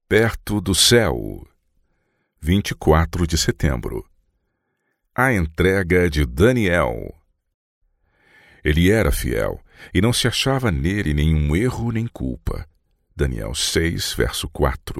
Perto do céu. 24 de setembro. A entrega de Daniel. Ele era fiel, e não se achava nele nenhum erro nem culpa. Daniel 6, verso 4.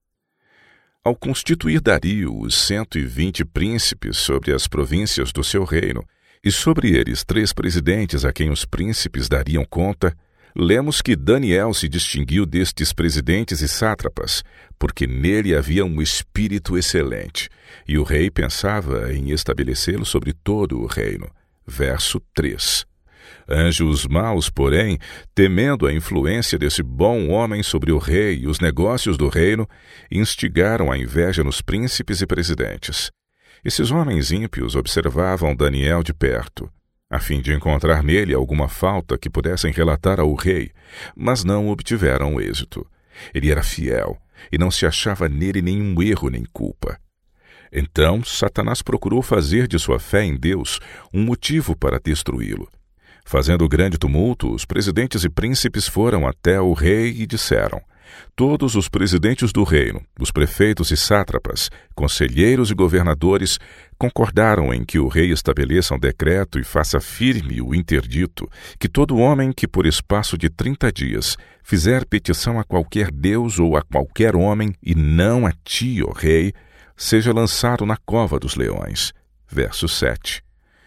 Ao constituir Dario os 120 príncipes sobre as províncias do seu reino, e sobre eles 3 presidentes a quem os príncipes dariam conta, lemos que Daniel se distinguiu destes presidentes e sátrapas, porque nele havia um espírito excelente, e o rei pensava em estabelecê-lo sobre todo o reino. Verso 3. Anjos maus, porém, temendo a influência desse bom homem sobre o rei e os negócios do reino, instigaram a inveja nos príncipes e presidentes. Esses homens ímpios observavam Daniel de perto, a fim de encontrar nele alguma falta que pudessem relatar ao rei, mas não obtiveram êxito. Ele era fiel, e não se achava nele nenhum erro nem culpa. Então, Satanás procurou fazer de sua fé em Deus um motivo para destruí-lo. Fazendo grande tumulto, os presidentes e príncipes foram até o rei e disseram: todos os presidentes do reino, os prefeitos e sátrapas, conselheiros e governadores, concordaram em que o rei estabeleça um decreto e faça firme o interdito, que todo homem que por espaço de 30 dias fizer petição a qualquer deus ou a qualquer homem, e não a ti, ó rei, seja lançado na cova dos leões. Verso 7.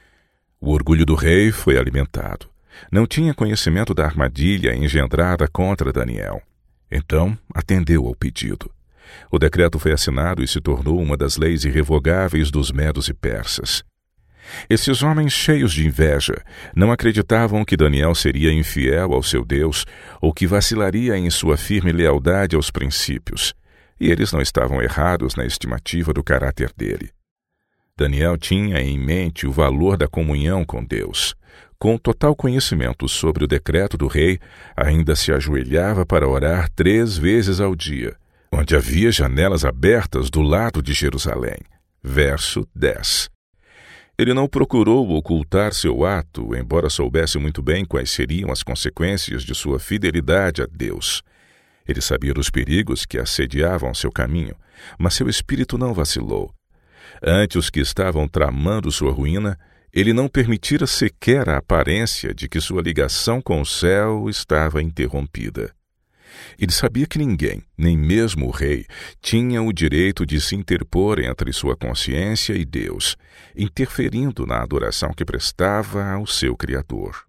O orgulho do rei foi alimentado. Não tinha conhecimento da armadilha engendrada contra Daniel. Então, atendeu ao pedido. O decreto foi assinado e se tornou uma das leis irrevogáveis dos medos e persas. Esses homens cheios de inveja não acreditavam que Daniel seria infiel ao seu Deus ou que vacilaria em sua firme lealdade aos princípios. E eles não estavam errados na estimativa do caráter dele. Daniel tinha em mente o valor da comunhão com Deus. Com total conhecimento sobre o decreto do rei, ainda se ajoelhava para orar 3 vezes ao dia, onde havia janelas abertas do lado de Jerusalém. Verso 10. Ele não procurou ocultar seu ato, embora soubesse muito bem quais seriam as consequências de sua fidelidade a Deus. Ele sabia dos perigos que assediavam seu caminho, mas seu espírito não vacilou. Ante os que estavam tramando sua ruína, ele não permitira sequer a aparência de que sua ligação com o céu estava interrompida. Ele sabia que ninguém, nem mesmo o rei, tinha o direito de se interpor entre sua consciência e Deus, interferindo na adoração que prestava ao seu Criador.